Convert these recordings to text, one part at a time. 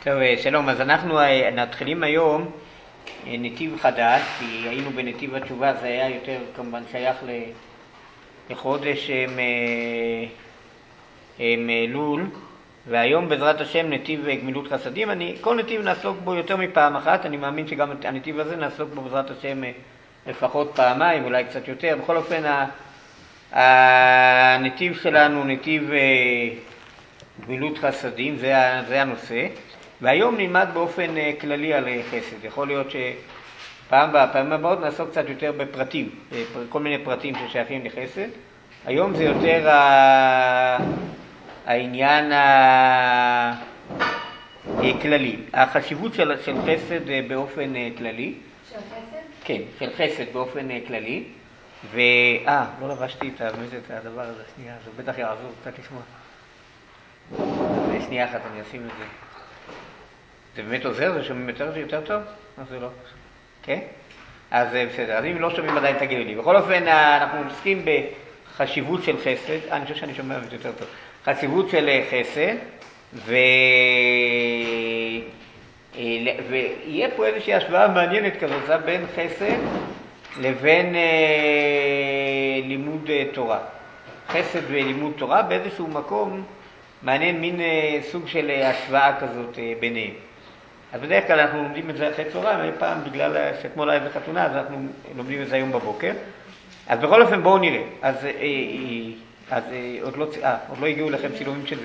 טוב, שלום, אז אנחנו נתחילים היום נתיב חדש, כי היינו בנתיב התשובה, זה היה יותר כמובן שייך לחודש אלול, והיום בעזרת השם נתיב גמילות חסדים. כל נתיב נעסוק בו יותר מפעם אחת, אני מאמין שגם הנתיב הזה נעסוק בו בעזרת השם לפחות פעמיים, אולי קצת יותר. בכל אופן הנתיב שלנו נתיב גמילות חסדים, זה הנושא. והיום נלמד באופן כללי על חסד. יכול להיות שפעם הבאות נעסוק קצת יותר בפרטים, כל מיני פרטים ששייכים לחסד. היום זה יותר העניין הכללי, החשיבות של חסד באופן כללי. של חסד? כן, של חסד באופן כללי. לא לבשתי את הדבר הזה, שנייה, זה בטח יעזור קצת לשמוע. שנייה אחת אני אשים את זה. זה באמת עוזר? זה שומעים יותר טוב? אז זה לא. כן? אז בסדר. אז אם לא שומעים עדיין תגידו לי. בכל אופן, אנחנו עוסקים בחשיבות של חסד. אני חושב שאני שומע את זה יותר טוב. חשיבות של חסד, ויהיה פה איזושהי השוואה מעניינת כזאת, זה בין חסד לבין לימוד תורה. חסד ולימוד תורה באיזשהו מקום מעניין מין סוג של השוואה כזאת ביניהם. אז בדרך כלל אנחנו לומדים את זה אחרי צהריים, פעם בגלל שאתמול היה איזה חתונה, אז אנחנו לומדים את זה היום בבוקר. אז בכל אופן בואו נראה. אז עוד לא הגיעו לכם צילומים של זה.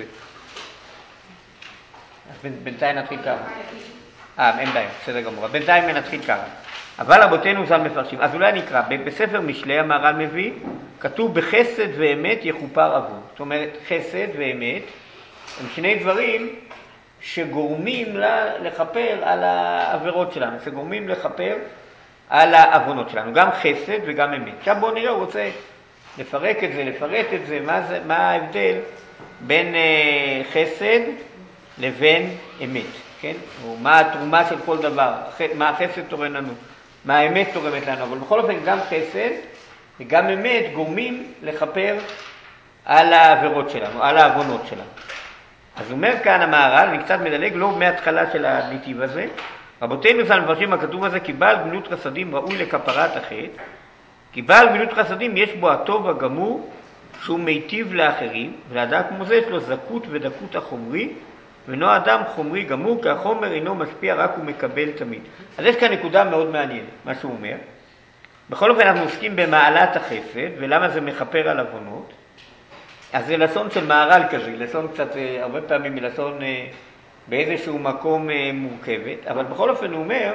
אז בינתיים נתחיל ככה. אין בעיה, בסדר גמור. בינתיים נתחיל ככה. אבל רבותינו ז"ל מפרשים. אז אולי נקרא, בספר משלי המהר"ל מביא, כתוב בחסד ואמת יכופר עוון. זאת אומרת, חסד ואמת הם שני דברים שגורמים לכפר על העבירות שלנו, שגורמים לכפר על העוונות שלנו, גם חסד וגם אמת. עכשיו בואו נראה, הוא רוצה לפרק את זה, לפרט את זה, מה ההבדל בין חסד לבין אמת, כן? או מה התרומה של כל דבר, מה החסד תורם לנו, מה האמת תורמת לנו, אבל בכל אופן גם חסד וגם אמת גורמים לכפר על העבירות שלנו, על העוונות שלנו. אז אומר כאן המהר"ל, אני קצת מדלג, לא מההתחלה של הנתיב הזה, רבותינו ז"ל מפרשים הכתוב הזה, כי בעל גמילות חסדים ראוי לכפרת החטא, כי בעל גמילות חסדים יש בו הטוב הגמור, שהוא מיטיב לאחרים, ולאדם כמו זה יש לו זכות ודקות החומרי, ואינו אדם חומרי גמור, כי החומר אינו משפיע, רק הוא מקבל תמיד. אז יש כאן נקודה מאוד מעניינת, מה שהוא אומר. בכל אופן אנחנו עוסקים במעלת החסד, ולמה זה מכפר על עוונות. אז זה לשון של מהר"ל כזה, לשון קצת, הרבה פעמים לשון באיזשהו מקום מורכבת, אבל בכל אופן הוא אומר,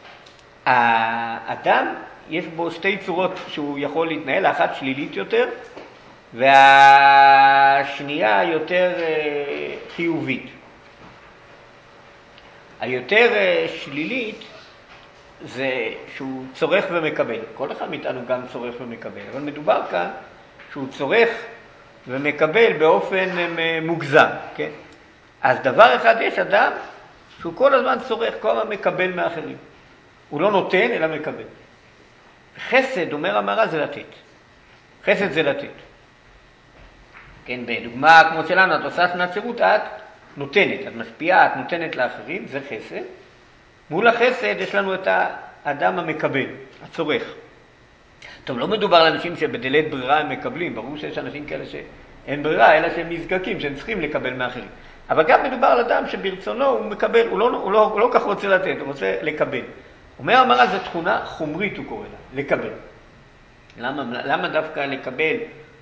האדם יש בו שתי צורות שהוא יכול להתנהל, האחת שלילית יותר, והשנייה יותר חיובית. היותר שלילית זה שהוא צורך ומקבל, כל אחד מאיתנו גם צורך ומקבל, אבל מדובר כאן שהוא צורך ומקבל באופן מוגזם, כן? אז דבר אחד, יש אדם שהוא כל הזמן צורך, כל הזמן מקבל מאחרים. הוא לא נותן, אלא מקבל. חסד, אומר המהר"ל, זה לתת. חסד זה לתת. כן, בדוגמה כמו שלנו, את עושה שנת שירות, את נותנת, את משפיעה, את נותנת לאחרים, זה חסד. מול החסד יש לנו את האדם המקבל, הצורך. טוב, לא מדובר על אנשים שבדלית ברירה הם מקבלים, ברור שיש אנשים כאלה שאין ברירה, אלא שהם נזקקים, שהם צריכים לקבל מאחרים. אבל גם מדובר על אדם שברצונו הוא מקבל, הוא לא כך רוצה לתת, הוא רוצה לקבל. אומר המהר"ל, זו תכונה חומרית, הוא קורא לה, לקבל. למה דווקא לקבל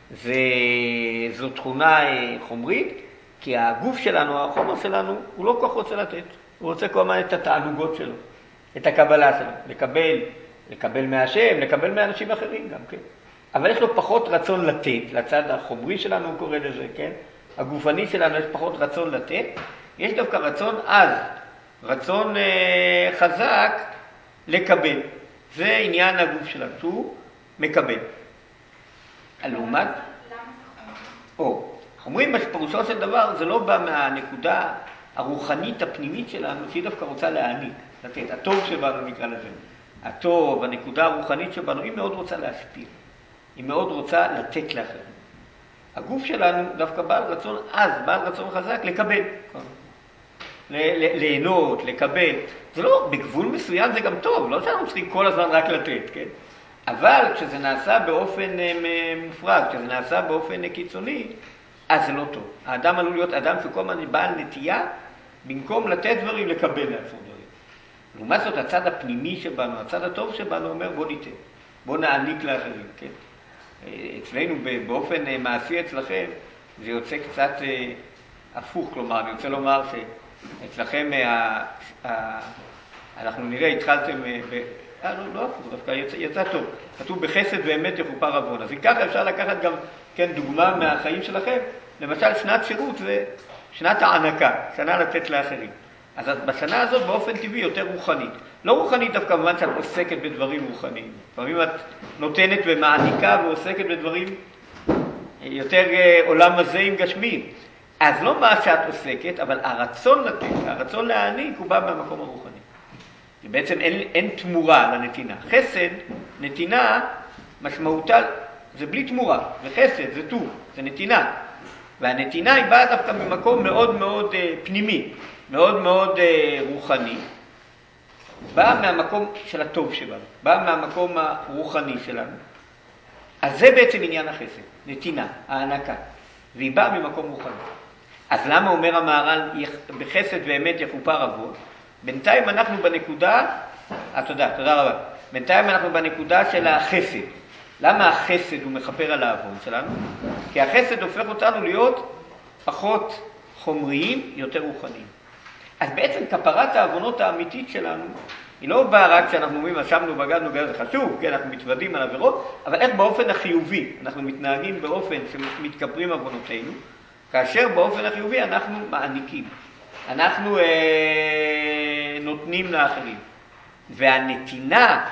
זו תכונה חומרית? כי הגוף שלנו, החומר שלנו, הוא לא כך רוצה לתת. הוא רוצה כל הזמן את התענוגות שלו, את הקבלה שלו, לקבל מהשם, לקבל מאנשים אחרים גם, כן? אבל יש לו פחות רצון לתת, לצד החומרי שלנו הוא קורא לזה, כן? הגופני שלנו יש פחות רצון לתת, יש דווקא רצון עז, רצון חזק לקבל. זה עניין הגוף שלנו, שהוא מקבל. לעומת? חומרים פירושו של דבר, זה לא בא מהנקודה הרוחנית הפנימית שלנו, שהיא דווקא רוצה להעניק, לתת. הטוב שבנו נקרא לזה. הטוב, הנקודה הרוחנית שבנו, היא מאוד רוצה להשפיע. היא מאוד רוצה לתת לאחרים. הגוף שלנו דווקא בעל רצון עז, בעל רצון חזק לקבל. ליהנות, לקבל. זה לא, בגבול מסוים זה גם טוב, לא שאנחנו צריכים כל הזמן רק לתת, כן? אבל כשזה נעשה באופן מופרז, כשזה נעשה באופן קיצוני, אז זה לא טוב. האדם עלול להיות אדם שכל הזמן בעל נטייה, במקום לתת דברים, לקבל לעצמו דברים. לעומת זאת, הצד הפנימי שבנו, הצד הטוב שבנו אומר בוא ניתן, בוא נעניק לאחרים, כן? אצלנו באופן מעשי אצלכם, זה יוצא קצת הפוך, כלומר, אני רוצה לומר שאצלכם, אנחנו נראה, התחלתם, לא הפוך, דווקא יצא טוב, כתוב בחסד ואמת יכופר עוון, אז אם ככה אפשר לקחת גם, כן, דוגמה מהחיים שלכם, למשל שנת שירות זה שנת הענקה, שנה לתת לאחרים. אז בשנה הזאת באופן טבעי יותר רוחנית. לא רוחנית דווקא כמובן שאת עוסקת בדברים רוחניים. לפעמים את נותנת ומעניקה ועוסקת בדברים יותר עולם הזה עם גשמיים. אז לא מה שאת עוסקת, אבל הרצון לתת, הרצון להעניק הוא בא מהמקום הרוחני. בעצם אין תמורה לנתינה. חסד, נתינה, משמעותה, זה בלי תמורה, וחסד, זה טוב, זה נתינה. והנתינה היא באה דווקא ממקום מאוד מאוד פנימי, מאוד מאוד רוחני. באה מהמקום של הטוב שלנו, באה מהמקום הרוחני שלנו. אז זה בעצם עניין החסד, נתינה, הענקה. והיא באה ממקום רוחני. אז למה אומר המהר"ל בחסד ואמת יכופר עוון? בינתיים אנחנו בנקודה, תודה רבה. בינתיים אנחנו בנקודה של החסד. למה החסד הוא מכפר על העוון שלנו? כי החסד הופך אותנו להיות פחות חומריים, יותר רוחניים. אז בעצם כפרת העוונות האמיתית שלנו, היא לא באה רק כשאנחנו אומרים, אשמנו, בגדנו, זה חשוב, כן, אנחנו מתוודים על עבירות, אבל איך באופן החיובי אנחנו מתנהגים באופן שמתכפרים עוונותינו, כאשר באופן החיובי אנחנו מעניקים, אנחנו נותנים לאחרים. והנתינה,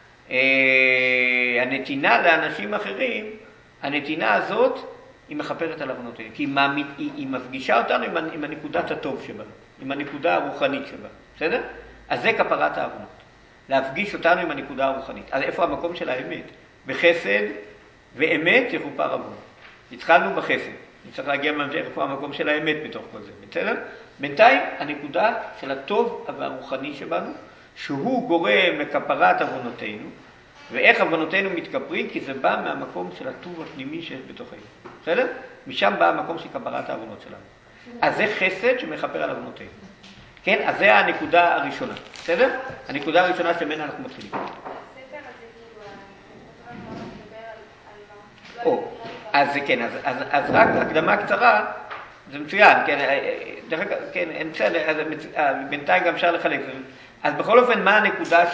הנתינה לאנשים אחרים, הנתינה הזאת היא מכפרת על עוונותינו, כי היא מפגישה אותנו עם הנקודת הטוב שבנו, עם הנקודה הרוחנית שבנו, בסדר? אז זה כפרת העוונות, להפגיש אותנו עם הנקודה הרוחנית. אז איפה המקום של האמת? בחסד ואמת יכופר עוון. התחלנו בחסד, צריך להגיע להמשך איפה המקום של האמת בתוך כל זה, בסדר? בינתיים הנקודה של הטוב והרוחני שבנו, שהוא גורם לכפרת עוונותינו, ואיך עוונותינו מתכפרים? כי זה בא מהמקום של הטוב הפנימי שיש בתוכנו, בסדר? משם בא המקום של כפרת העוונות שלנו. אז זה חסד שמכפר על עוונותינו. כן, אז זה הנקודה הראשונה, בסדר? הנקודה הראשונה שמנה אנחנו מתחילים. אז כן, אז רק הקדמה קצרה, זה מצוין, כן, אין בסדר, בינתיים גם אפשר לחלק. אז בכל אופן, מה הנקודה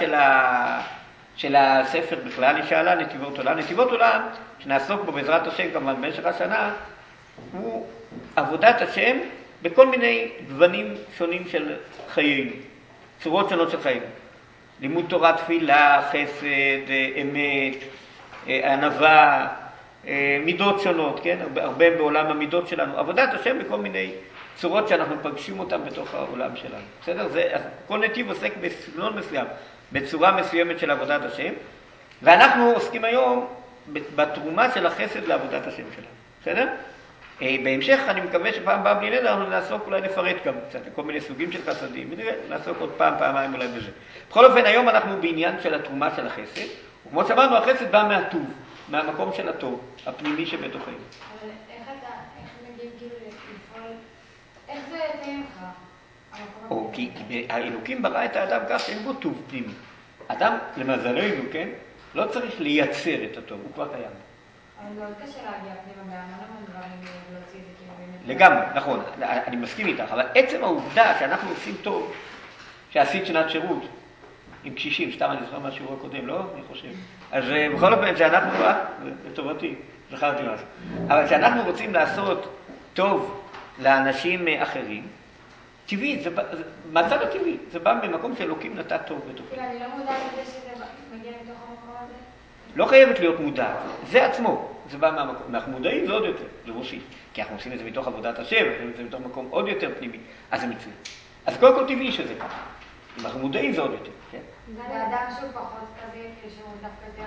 של הספר בכלל? היא שאלה נתיבות עולם. נתיבות עולם, שנעסוק בו בעזרת השם כמובן במשך השנה, הוא עבודת השם בכל מיני גוונים שונים של חיינו, צורות שונות של חיינו. לימוד תורה, תפילה, חסד, אמת, ענווה, מידות שונות, כן? הרבה בעולם המידות שלנו. עבודת השם בכל מיני צורות שאנחנו פגשים אותן בתוך העולם שלנו. בסדר? אז כל נתיב עוסק בסגנון מסוים, בצורה מסוימת של עבודת השם, ואנחנו עוסקים היום בתרומה של החסד לעבודת השם שלנו. בסדר? בהמשך אני מקווה שפעם באה בלי נדר אנחנו נעסוק, אולי נפרט גם קצת, כל מיני סוגים של חסדים, ונראה, נעסוק עוד פעמיים אולי בזה. בכל אופן, היום אנחנו בעניין של התרומה של החסד, וכמו שאמרנו, החסד בא מהטוב, מהמקום של הטוב, הפנימי שבתוכנו. אבל איך מגיעים כאילו לפעול, איך זה תהיה לך? כי האלוקים ברא את האדם כך שאין בו טוב פנימי. אדם, למזלנו, כן, לא צריך לייצר את הטוב, הוא כבר קיים. אבל מאוד קשה להגיע פנימה בהמון דברים ולהוציא את זה כאילו באמת. לגמרי, נכון, אני מסכים איתך, אבל עצם העובדה שאנחנו עושים טוב, שעשית שנת שירות עם קשישים, סתם אני זוכר מהשיעור הקודם, לא? אני חושב. אז בכל אופן שאנחנו, לטובתי, זכרתי משהו, אבל שאנחנו רוצים לעשות טוב לאנשים אחרים, טבעי, מהצד הטבעי, זה בא ממקום שאלוקים נתן טוב בתוכנו. אני לא מודעת לזה שזה מגיע מתוך המקום הזה? לא חייבת להיות מודעת, זה עצמו, זה בא מהמקום. אנחנו מודעים זה עוד יותר, זה מוסיף. כי אנחנו עושים את זה מתוך עבודת השם, אנחנו עושים את זה מתוך מקום עוד יותר פנימי, אז זה מצוין. אז קודם כל טבעי שזה ככה. אם אנחנו מודעים זה עוד יותר, כן? ואדם שהוא פחות כזה, שהוא דווקא יותר...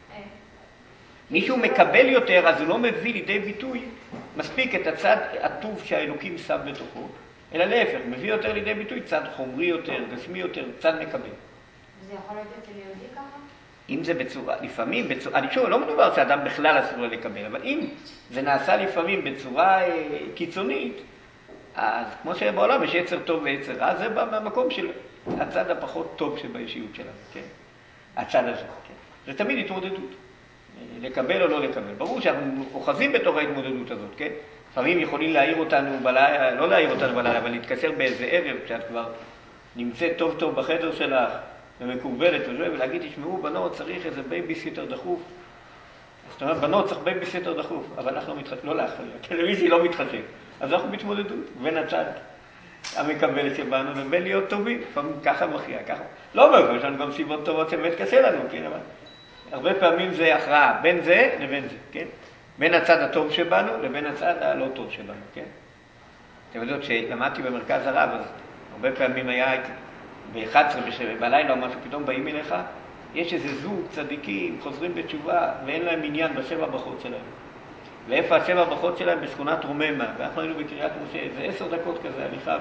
מישהו מקבל יותר, אז הוא לא מביא לידי ביטוי מספיק את הצד הטוב שהאלוקים שם בתוכו, אלא להפך, מביא יותר לידי ביטוי צד חומרי יותר, גשמי יותר, צד מקבל. וזה יכול להיות אצל יהודי ככה? אם זה בצורה, לפעמים בצורה, אני שוב, לא מדובר שאדם בכלל אסור לו לקבל, אבל אם זה נעשה לפעמים בצורה קיצונית, אז כמו שבעולם יש יצר טוב ויצר רע, זה בא מהמקום של הצד הפחות טוב שבאישיות שלנו, כן? הצד הזה, כן? זה תמיד התמודדות, לקבל או לא לקבל. ברור שאנחנו אוחזים בתוך ההתמודדות הזאת, כן? לפעמים יכולים להעיר אותנו בלילה, לא להעיר אותנו בלילה, אבל להתקשר באיזה ערב, כשאת כבר נמצאת טוב טוב בחדר שלך, ומקובלת וזה, ולהגיד, תשמעו, בנות, צריך איזה בייביסיטר דחוף. זאת אומרת, בנות צריך בייביסיטר דחוף, אבל אנחנו לא מתחשבים, לא להחליט, הטלוויזיה לא מתחשב. אז אנחנו מתמודדות בין הצד המקבל שבאנו לבין להיות טובים, לפעמים ככה מכריע, ככה. לא אומר, יש לנו גם סיבות טובות שבאמת קשה לנו, כן, אבל הרבה פעמים זה הכרעה בין זה לבין זה, כן? בין הצד הטוב שבאנו לבין הצד הלא טוב שבאנו, כן? אתם יודעות, כשלמדתי במרכז הרב, אז הרבה פעמים היה ב-11 בלילה או משהו, פתאום באים אליך, יש איזה זוג צדיקים, חוזרים בתשובה, ואין להם עניין בשבע ברכות שלהם. ואיפה השבע ברכות שלהם? בשכונת רוממה, ואנחנו היינו בקריית משה, זה 10 דקות כזה הליכה,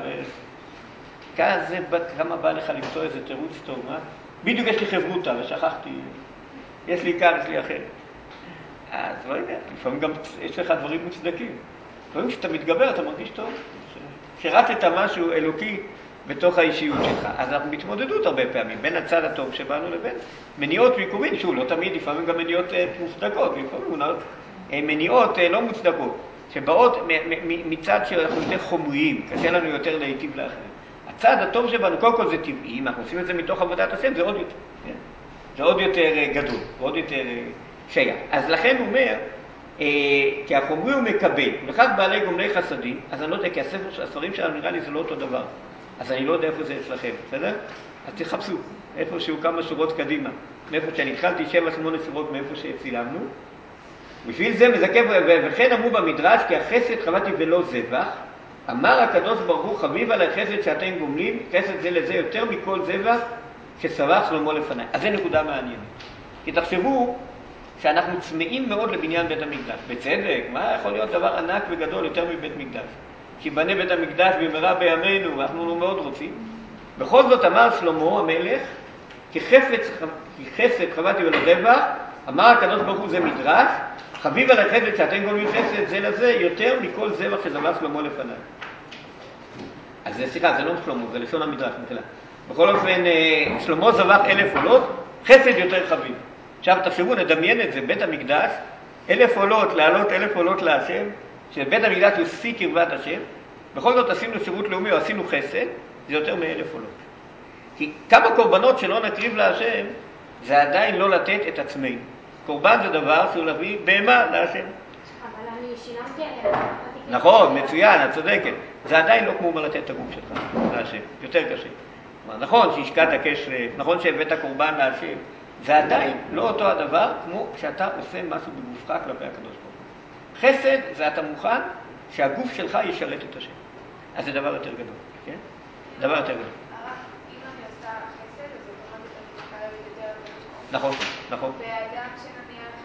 כזה כמה בא לך למצוא איזה תירוץ טוב, מה? בדיוק יש לי חברותה, ושכחתי, יש לי כאן, יש לי אחר. אז לא יודע, לפעמים גם יש לך דברים מוצדקים. לפעמים כשאתה מתגבר אתה מרגיש טוב, שרצת משהו אלוקי בתוך האישיות שלך. אז אנחנו מתמודדות הרבה פעמים, בין הצד הטוב שבאנו לבין מניעות ועיכובים, שוב, לא תמיד, לפעמים גם מניעות מוצדקות, לפעמים מניעות לא מוצדקות, שבאות מצד שאנחנו יותר חומריים, קשה לנו יותר להיטיב לאחרים. הצד הטוב שבאנו, קודם כל זה טבעי, אם אנחנו עושים את זה מתוך עבודת השם, זה עוד יותר, כן? זה עוד יותר גדול, עוד יותר שייך. אז לכן הוא אומר, כי החומרי הוא מקבל, ולכך בעלי גומלי חסדים, אז אני לא יודע, כי הספרים שלנו נראה לי זה לא אותו דבר, אז אני לא יודע איפה זה אצלכם, בסדר? אז תחפשו, איפשהו כמה שורות קדימה, מאיפה שאני התחלתי 7-8 שורות מאיפה שצילמנו, בשביל זה מזקף, וכן אמרו במדרש, כי החסד חבטתי ולא זבח, אמר הקדוש ברוך הוא, חביב על החסד שאתם גומלים, חסד זה לזה יותר מכל זבח שסבח שלמה לפניי. אז זה נקודה מעניינת. כי תחשבו שאנחנו צמאים מאוד לבניין בית המקדש. בצדק, מה יכול להיות דבר ענק וגדול יותר מבית מקדש? שיבנה בית המקדש במהרה בימינו, ואנחנו לא מאוד רוצים. בכל זאת אמר שלמה המלך, כי חסד חבטתי ולא זבח, אמר הקדוש ברוך הוא, זה מדרש, חביב על החסד שאתם גומלים חסד זה לזה יותר מכל זבח שזבח שלמה לפניי. אז זה סליחה, זה לא שלמה, זה לשון המדרש, מתחילה. בכל אופן, שלמה זבח 1000 עולות, חסד יותר חביב. עכשיו תחשבו, נדמיין את זה, בית המקדש, 1000 עולות, לעלות 1000 עולות להשם, שבית המקדש הוא שיא קרבת השם, בכל זאת עשינו שירות לאומי או עשינו חסד, זה יותר מ1000 עולות. כי כמה קורבנות שלא נקריב להשם, זה עדיין לא לתת את עצמנו. קורבן זה דבר שהוא להביא בהמה להשם. אבל אני שילמתי עליה. נכון, מצוין, את צודקת. זה עדיין לא כמו לתת את הגוף שלך להשם, יותר קשה. נכון שהשקעת כסף, נכון שהבאת קורבן להשם, זה עדיין לא אותו הדבר כמו שאתה עושה משהו בגופך כלפי הקדוש ברוך הוא. חסד זה אתה מוכן שהגוף שלך ישרת את השם. אז זה דבר יותר גדול, כן? דבר יותר גדול. אם אני עושה חסד, אז אוטומטית אני מקרבת יותר לקדוש ברוך הוא. נכון, נכון. ואדם שנניח,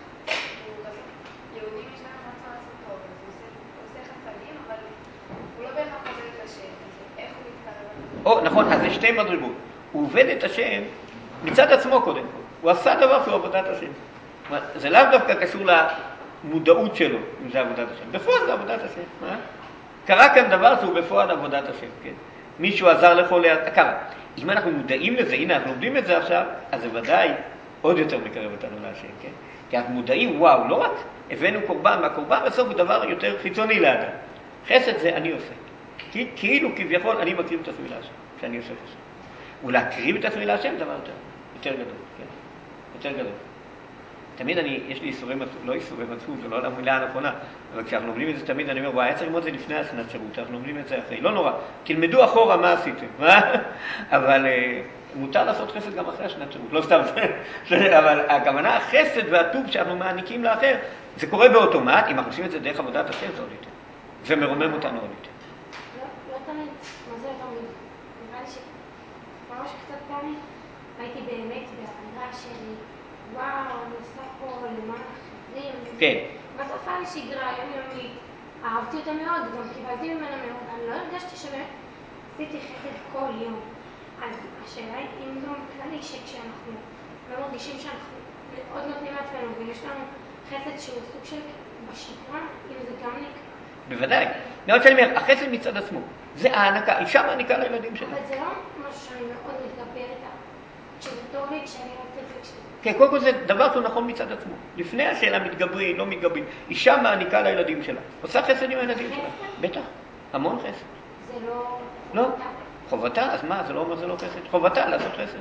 יהודים יש להם רצון לעשות טוב, אז הוא עושה חסדים, אבל הוא לא בהכרח עובד את השם, אז איך הוא מתקרב? נכון, אז זה שתי מדרגות. הוא עובד את השם מצד עצמו קודם כל. הוא עשה דבר שהוא עבודת השם. זה לאו דווקא קשור למודעות שלו, אם זה עבודת השם. בפועל זה עבודת השם. קרה כאן דבר שהוא בפועל עבודת השם, כן? מישהו עזר לכל קרה. אם אנחנו מודעים לזה, הנה אנחנו לומדים את זה עכשיו, אז זה ודאי עוד יותר מקרב אותנו להשם, כן? כי אנחנו מודעים, וואו, לא רק הבאנו קורבן, והקורבן בסוף הוא דבר יותר חיצוני לאדם. חסד זה אני עושה. כאילו כביכול אני מקריב את עצמי להשם, שאני עושה חסד. ולהקריב את עצמי להשם דבר יותר גדול, כן? יותר גדול. תמיד יש לי איסורים, לא איסורים עצמות, זה לא המילה הנכונה, אבל כשאנחנו לומדים את זה תמיד, אני אומר, וואי, צריך ללמוד את זה לפני השנת שירות, אנחנו לומדים את זה אחרי, לא נורא, תלמדו אחורה מה עשיתם, אבל מותר לעשות חסד גם אחרי השנת שירות, לא סתם, אבל הכוונה, החסד והטוב שאנחנו מעניקים לאחר, זה קורה באוטומט, אם אנחנו עושים את זה דרך עבודת השם, זה עוד יותר, זה מרומם אותנו עוד יותר. לא תמיד, מה זה תמיד? נראה לי ממש קצת פעמים הייתי באמת בהערה שלי, וואו, אני עושה פה למען אחרים. כן. בסוף היה לי שגרה יומיומית, אהבתי אותה מאוד, גם קיבלתי ממנה מאוד, אני לא הרגשתי שבאמת עשיתי חסד כל יום. אז השאלה היא אם גם כללי שכשאנחנו לא מרגישים שאנחנו מאוד נותנים לעצמנו ויש לנו חסד שהוא סוג של בשגרה, אם זה גם נקרא. בוודאי. מאוד שאני אומר, החסד מצד עצמו. זה הענקה, אישה מעניקה לילדים שלה. אבל זה לא משהו שאני מאוד מתגברת עליו. כשזה טוב לי, כשאני רוצה את זה, כן, קודם כל זה דבר שהוא נכון מצד עצמו. לפני השאלה מתגברים, לא מתגברים. אישה מעניקה לילדים שלה. עושה חסד עם הילדים שלה. בטח. המון חסד. זה לא... לא. חובתה, אז מה? זה לא אומר זה לא חסד. חובתה לעשות חסד.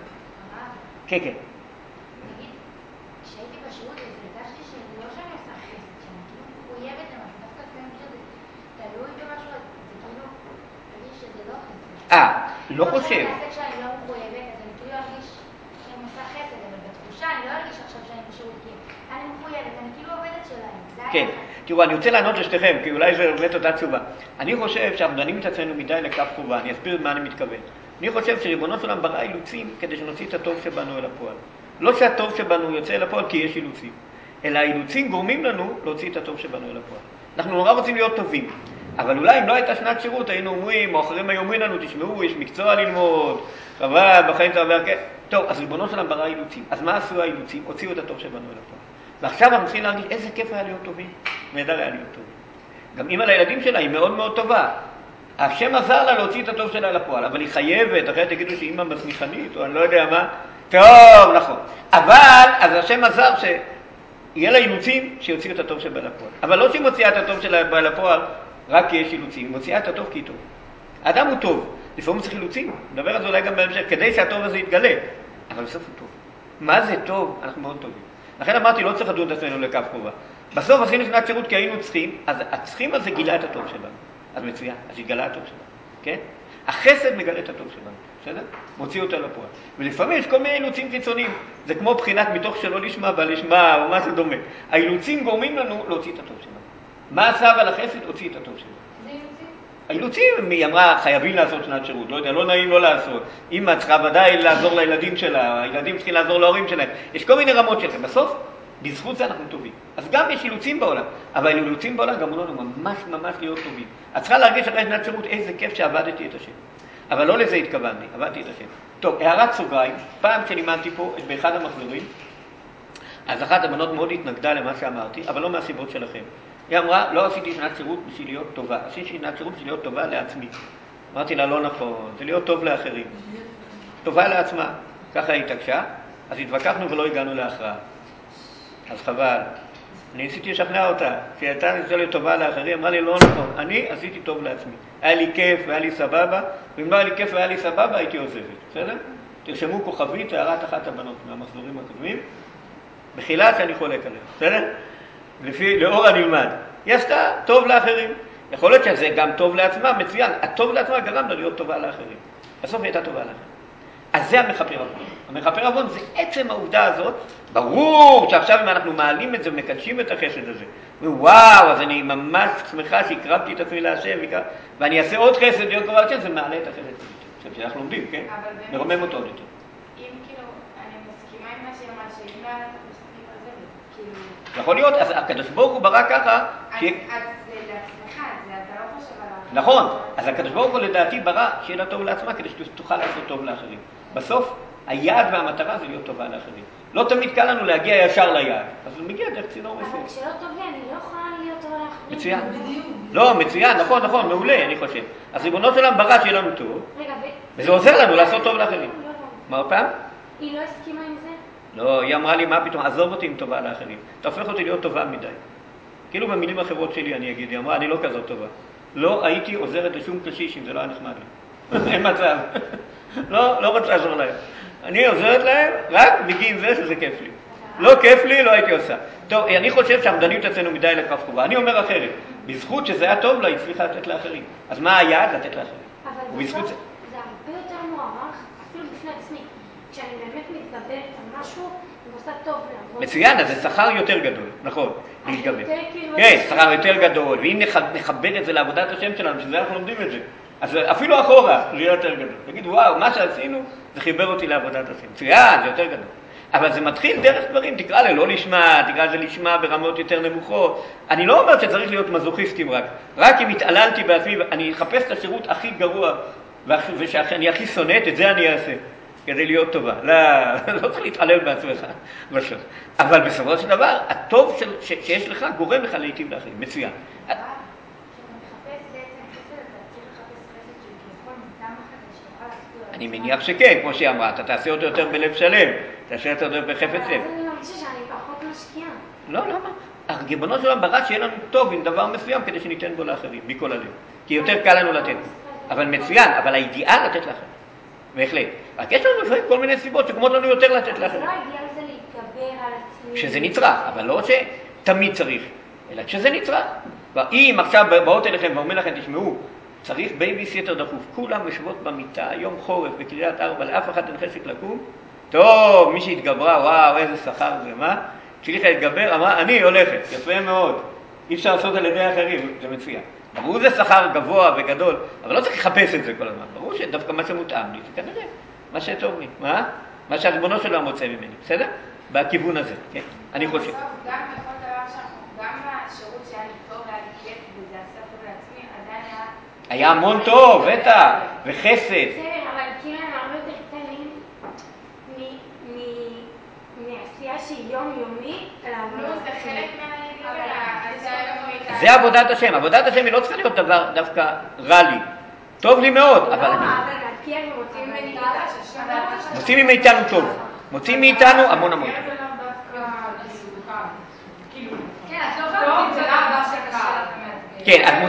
כן, כן. נגיד, כשהייתי בשירות הזה, הרגשתי שזה לא שאני עושה חסד, שאני כאילו מחויבת למשהו, דווקא לפעמים שזה תלוי במשהו, זה כאילו, להרגיש שזה לא חסד. לא חושב. כשאני לא מחויבת, אז אני כאילו ארגיש שאני עושה חסד, אבל בתחושה אני לא ארגיש עכשיו שאני בשירות, כי אני מחויבת, אני כאילו עובדת שלהם. כן, תראו, אני רוצה לענות לשתיכם, כי אולי זה באמת אותה תשובה. אני חושב שאנחנו דנים את עצמנו מדי לכף חובה, אני אסביר מה אני מתכוון. אני חושב שריבונו של עולם ברא אילוצים כדי שנוציא את הטוב שבנו אל הפועל. לא שהטוב שבנו יוצא אל הפועל כי יש אילוצים, אלא האילוצים גורמים לנו להוציא את הטוב שבנו אל הפועל. אנחנו נורא רוצים להיות טובים, אבל אולי אם לא הייתה שנת שירות היינו אומרים, או אחרים היו אומרים לנו, תשמעו, יש מקצוע ללמוד, חבל, בחיים זה עובר, כן. טוב, אז ריבונו של עולם ברא אילוצים. אז מה עשו האילוצים? הוציאו את הטוב שבנו אל הפועל. ועכשיו אנחנו צריכים להרגיש איזה כיף היה להיות טובים. נהדר היה להיות טובים. גם אמא לילדים שלה היא מאוד מאוד טובה. השם עזר לה להוציא את הטוב שלה לפועל, אבל היא חייבת, אחרת תגידו שאמא מסמיכנית, או אני לא יודע מה. טוב, נכון. אבל, אז השם עזר שיהיה לה אילוצים שיוציאו את הטוב שלה לפועל. אבל לא שהיא מוציאה את הטוב שלה לפועל, רק כי יש אילוצים. היא מוציאה את הטוב כי היא טוב. האדם הוא טוב. לפעמים צריך אילוצים. נדבר על זה אולי גם בהמשך, כדי שהטוב הזה יתגלה. אבל בסוף הוא טוב. מה זה טוב? אנחנו מאוד טובים. לכן אמרתי, לא צריך לדון את עצמנו לכף חובה. בסוף עשינו שנת שירות כי היינו צריכים, אז הצריכים הזה גילה את הטוב שלנו. אז מצוין, אז יגלה הטוב שלנו, כן? החסד מגלה את הטוב שלנו, בסדר? מוציא אותו לפועל. ולפעמים יש כל מיני אילוצים חיצוניים. זה כמו בחינת מתוך שלא לשמה ולשמה, או מה זה דומה. האילוצים גורמים לנו להוציא את הטוב שלנו. מה עשה אבל החסד? הוציא את הטוב שלנו. זה אילוצים? האילוצים, היא אמרה, חייבים לעשות שנת שירות, לא יודע, לא נעים לא לעשות. אמא צריכה ודאי לעזור לילדים שלה, הילדים צריכים לעזור להורים שלהם. יש כל מיני רמות של זה. בסוף, בזכות זה אנחנו טובים. אז גם יש אילוצים בעולם, אבל אילוצים בעולם גם לא ממש ממש להיות טובים. את צריכה להרגיש אחרי שנת שירות איזה כיף שעבדתי את השם. אבל לא לזה התכוונתי, עבדתי את השם. טוב, הערת סוגריים, פעם כשלימדתי פה באחד המחזורים, אז אחת הבנות מאוד התנגדה למה שאמרתי, אבל לא מהסיבות שלכם. היא אמרה, לא עשיתי שנת שירות בשביל להיות טובה, עשיתי שנת שירות בשביל להיות טובה לעצמי. אמרתי לה, לא נכון, זה להיות טוב לאחרים. טובה לעצמה, ככה היא התעקשה, אז התווכחנו ולא הגענו להכרעה. אז חבל. אני ניסיתי לשכנע אותה, כשהיא הייתה ניסה להיות טובה לאחרים, אמרה לי, לא נכון, אני עשיתי טוב לעצמי. היה לי כיף והיה לי סבבה, ואם לא היה לי כיף והיה לי סבבה, הייתי עוזבת. בסדר? תרשמו כוכבית, הערת אחת הבנות מהמחזורים הקודמים, בחילה שאני חולק עליה. בסדר? לאור הנלמד. היא עשתה טוב לאחרים. יכול להיות שזה גם טוב לעצמה, מצוין. הטוב לעצמה גרם לה להיות טובה לאחרים. בסוף היא הייתה טובה לאחרים. אז זה המחפר עוון. המחפר עוון זה עצם העובדה הזאת. ברור שעכשיו אם אנחנו מעלים את זה ומקדשים את החסד הזה, וואו, אז אני ממש שמחה שהקרבתי את עצמי להשם, ואני אעשה עוד חסד להיות קרוב להשם, זה מעלה את החסד. שאנחנו לומדים, כן? מרומם אותו עוד יותר. אם כאילו, אני מסכימה עם מה שאמרת, שאם לא היה את המסכים הזה, כאילו... יכול להיות, אז הקדוש ברוך הוא ברא ככה, אז זה לעצמך, אתה לא חושב עליו. נכון, אז הקדוש ברוך הוא לדעתי ברא שיהיה לה טוב לעצמה כדי שתוכל לעשות טוב לאחרים. בסוף, היעד והמטרה זה להיות טובה לאחרים. לא תמיד קל לנו להגיע ישר ליעד, אז הוא מגיע דרך צינור מסוים. אבל כשלא טוב לי, אני לא יכולה להיות טובה לאחרים. מצוין. לא, מצוין, נכון, מעולה, אני חושב. אז ריבונו של עולם ברא שיהיה לנו טוב, וזה עוזר לנו לעשות טוב לאחרים. מה עוד פעם? היא לא הסכימה עם זה? לא, היא אמרה לי, מה פתאום, עזוב אותי עם טובה לאחרים. אתה הופך אותי להיות טובה מדי. כאילו במילים אחרות שלי אני אגיד, היא אמרה, אני לא כזאת טובה. לא הייתי עוזרת לשום קשיש אם זה לא היה נחמד לי. אין מצב. לא רוצה לעזור להם. אני עוזרת להם רק בגין זה שזה כיף לי. לא כיף לי, לא הייתי עושה. טוב, אני חושב שהמדנים תצאנו מדי לכף חובה. אני אומר אחרת, בזכות שזה היה טוב לה, היא צריכה לתת לאחרים. אז מה היעד? לתת לאחרים. אבל בסוף זה הרבה יותר מוערך, אפילו בפני עצמי. כשאני באמת מתגברת על משהו, אני עושה טוב לעבוד. מצוין, אז זה שכר יותר גדול, נכון, להתגבר. כן, שכר יותר גדול, ואם נחבר את זה לעבודת השם שלנו, שזה אנחנו לומדים את זה, אז אפילו אחורה, זה יהיה יותר גדול. תגיד, וואו, מה שעשינו, זה חיבר אותי לעבודת השם. מצוין, זה יותר גדול. אבל זה מתחיל דרך דברים, תקרא ללא לשמה, תקרא לזה לשמה ברמות יותר נמוכות. אני לא אומר שצריך להיות מזוכיסטים רק אם התעללתי בעצמי, אני אחפש את השירות הכי גרוע ושאני הכי שונאת, את זה אני אעשה, כדי להיות טובה. לא צריך להתעלל בעצמך בסוף. אבל בסופו של דבר, הטוב שיש לך גורם לך להיטיב לאחרים. מצוין. כשאתה מחפש בעצם חסד, אתה צריך לחפש חסד שכביכול מטעם אחר, שתוכל להסביר. אני מניח שכן, כמו שהיא אמרה, אתה תעשה אותו יותר בלב שלם, תעשה אותו יותר בחפץ לב. אבל אני מרגישה שאני פחות משקיעה. לא, למה? הריבונו שלנו ברא שיהיה לנו טוב עם דבר מסוים כדי שניתן בו לאחרים, מכל הלב. כי יותר קל לנו לתת. אבל מצוין, אבל האידיאל לתת לאחרים. בהחלט. רק יש לנו לפעמים כל מיני סיבות שגורמות לנו יותר לתת לאחרים. לא האידיאל זה להתגבר על עצמי. כשזה נצרך, אבל לא שתמיד צריך, אלא כשזה נצרך. אם עכשיו באות אליכם ואומר לכם, תשמעו, צריך בייביסיטר דחוף, כולם יושבות במיטה, יום חורף בקריית 4, לאף אחד אין חשק לקום, טוב, מי שהתגברה, וואו, איזה שכר זה, מה? כשליחה להתגבר, אמרה, אני הולכת, יפה מאוד, אי אפשר לעשות על ידי אחרים, זה מצוין. ברור זה שכר גבוה וגדול, אבל לא צריך לחפש את זה כל הזמן, ברור שדווקא מה שמותאם לי, זה כנראה, מה שטוב לי, מה שהריבונו שלו מוצא ממני, בסדר? בכיוון הזה, כן? אני חושב. בסוף, גם בכל דבר שאנחנו, גם בשירות שהיה לי טוב, היה לי כיף, וזה עשה טוב לעצמי, עדיין היה המון טוב, בטח, וחסד. בסדר, אבל כאילו הם הרבה יותר קטנים מעשייה שהיא יומיומית, נו, זה חלק מהעשייה. זה עבודת השם. עבודת השם היא לא צריכה להיות דבר דווקא רע לי. טוב לי מאוד, אבל... לא, אבל להפקיע ומוצאים מוצאים מאיתנו טוב. מוצאים מאיתנו המון המון. זה לא דווקא לסוכר. כאילו... כן, את לא יכולה זה לא דווקא. כן, אז